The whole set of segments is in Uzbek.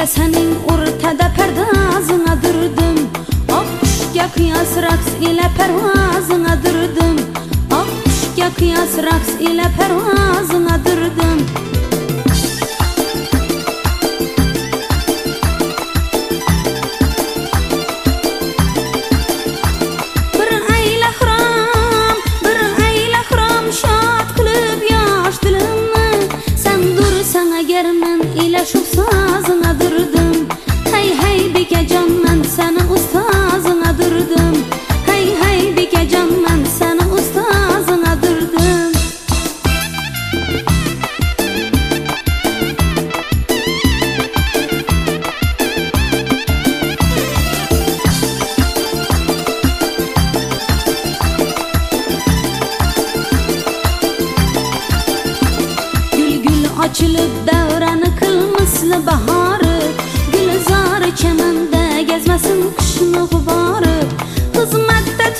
sening o'rtada pardozingga durdim. Oq qushga qiyos raqs ila parvozingga durdim. Oq qushga qiyos raqs ila parvozingga durdim. Germen ile şu sazına durdum. Hey hey bikecan ben seni ustazına durdum. Hey hey bikecan ben seni ustazına durdum. Açılıp davranı kılmışlı baharı, Gülzarı çemende gezmesin kışını gubarı. Hizmette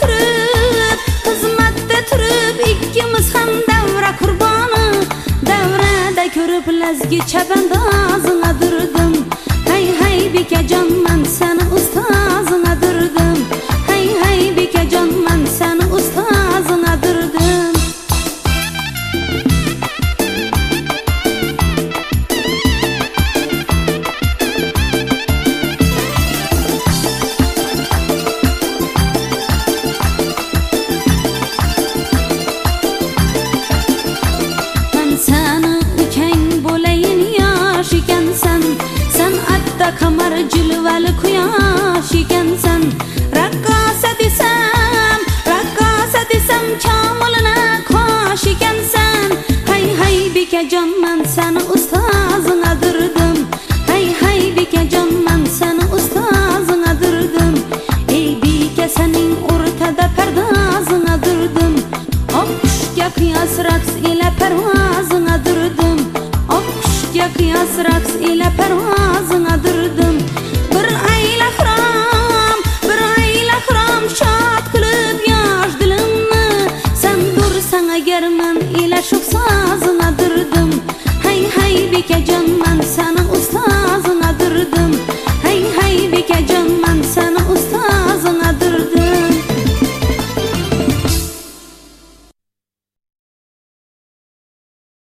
türüp ikkimiz hem davra kurbanı. Davrada körüp lezgi çapandazına durdum. Hey hey bikecan ben seni ustazına durdum. Hey hey bikecan ben seni ustazına durdum. Sen atta kamar cilveli kuyaş ikensen.